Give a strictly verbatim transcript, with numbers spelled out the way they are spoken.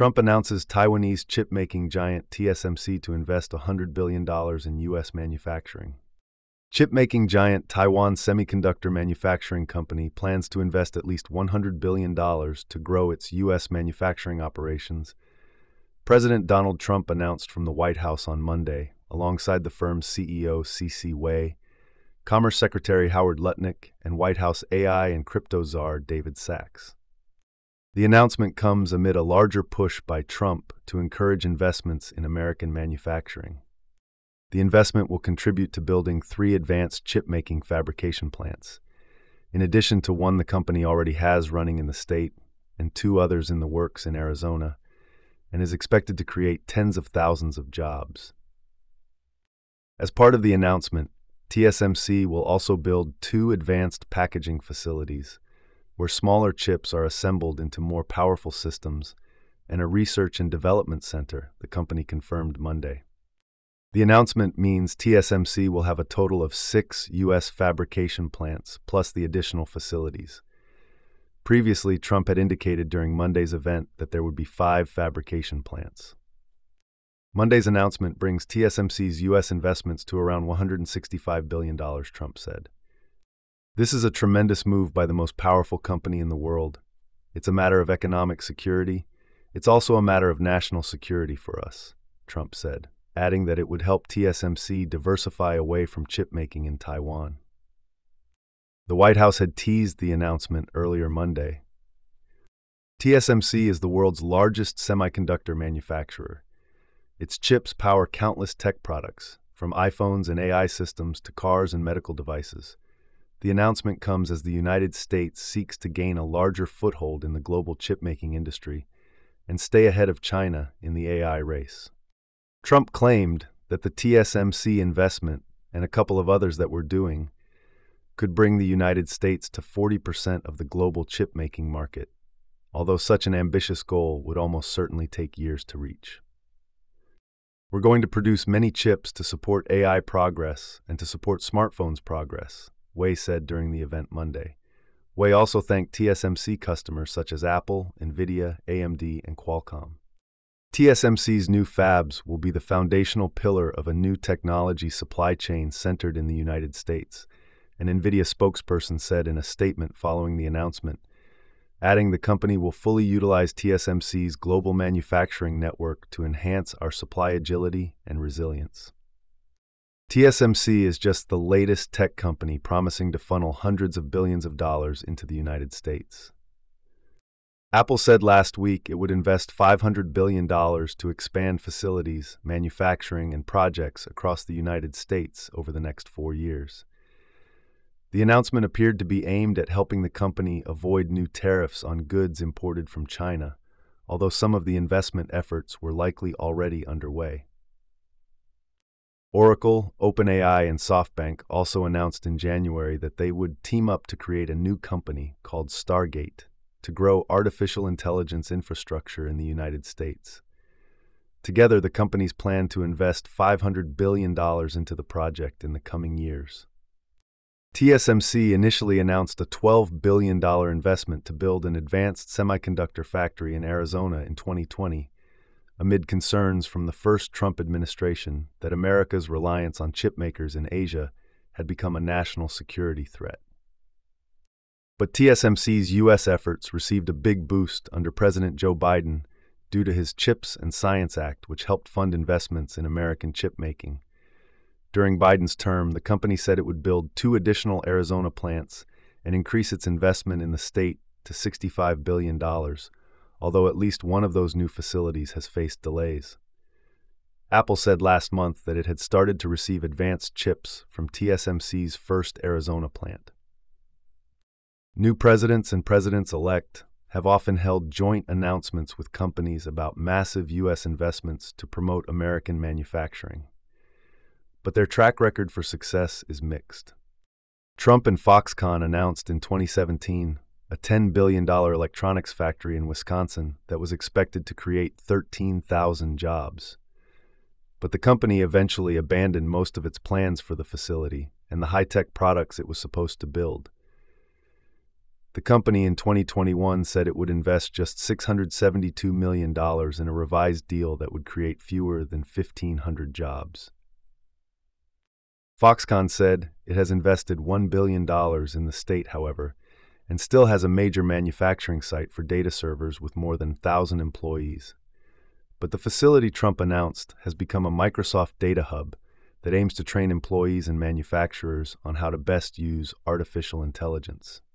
Trump announces Taiwanese chip-making giant T S M C to invest one hundred billion dollars in U S manufacturing. Chip-making giant Taiwan Semiconductor Manufacturing Company plans to invest at least one hundred billion dollars to grow its U S manufacturing operations, President Donald Trump announced from the White House on Monday, alongside the firm's C E O C.C. Wei, Commerce Secretary Howard Lutnick, and White House A I and crypto czar David Sacks. The announcement comes amid a larger push by Trump to encourage investments in American manufacturing. The investment will contribute to building three advanced chip-making fabrication plants, in addition to one the company already has running in the state and two others in the works in Arizona, and is expected to create tens of thousands of jobs. As part of the announcement, T S M C will also build two advanced packaging facilities, where smaller chips are assembled into more powerful systems, and a research and development center, the company confirmed Monday. The announcement means T S M C will have a total of six U S fabrication plants, plus the additional facilities. Previously, Trump had indicated during Monday's event that there would be five fabrication plants. Monday's announcement brings T S M C's U S investments to around one hundred sixty-five billion dollars, Trump said. This is a tremendous move by the most powerful company in the world. It's a matter of economic security. It's also a matter of national security for us, Trump said, adding that it would help T S M C diversify away from chip-making in Taiwan. The White House had teased the announcement earlier Monday. T S M C is the world's largest semiconductor manufacturer. Its chips power countless tech products, from iPhones and A I systems to cars and medical devices. The announcement comes as the United States seeks to gain a larger foothold in the global chip-making industry and stay ahead of China in the A I race. Trump claimed that the T S M C investment, and a couple of others that we're doing, could bring the United States to forty percent of the global chip-making market, although such an ambitious goal would almost certainly take years to reach. We're going to produce many chips to support A I progress and to support smartphones progress, Wei said during the event Monday. Wei also thanked T S M C customers such as Apple, NVIDIA, A M D, and Qualcomm. T S M C's new fabs will be the foundational pillar of a new technology supply chain centered in the United States, an NVIDIA spokesperson said in a statement following the announcement, adding the company will fully utilize T S M C's global manufacturing network to enhance our supply agility and resilience. T S M C is just the latest tech company promising to funnel hundreds of billions of dollars into the United States. Apple said last week it would invest five hundred billion dollars to expand facilities, manufacturing, and projects across the United States over the next four years. The announcement appeared to be aimed at helping the company avoid new tariffs on goods imported from China, although some of the investment efforts were likely already underway. Oracle, OpenAI, and SoftBank also announced in January that they would team up to create a new company called Stargate to grow artificial intelligence infrastructure in the United States. Together, the companies plan to invest five hundred billion dollars into the project in the coming years. T S M C initially announced a twelve billion dollars investment to build an advanced semiconductor factory in Arizona in twenty twenty, amid concerns from the first Trump administration that America's reliance on chip makers in Asia had become a national security threat. But T S M C's U S efforts received a big boost under President Joe Biden due to his CHIPS and Science Act, which helped fund investments in American chip making. During Biden's term, the company said it would build two additional Arizona plants and increase its investment in the state to sixty-five billion dollars, although at least one of those new facilities has faced delays. Apple said last month that it had started to receive advanced chips from T S M C's first Arizona plant. New presidents and presidents-elect have often held joint announcements with companies about massive U S investments to promote American manufacturing. But their track record for success is mixed. Trump and Foxconn announced in twenty seventeen a ten billion dollars electronics factory in Wisconsin that was expected to create thirteen thousand jobs. But the company eventually abandoned most of its plans for the facility and the high-tech products it was supposed to build. The company in twenty twenty-one said it would invest just six hundred seventy-two million dollars in a revised deal that would create fewer than fifteen hundred jobs. Foxconn said it has invested one billion dollars in the state, however, and still has a major manufacturing site for data servers with more than one thousand employees. But the facility Trump announced has become a Microsoft data hub that aims to train employees and manufacturers on how to best use artificial intelligence.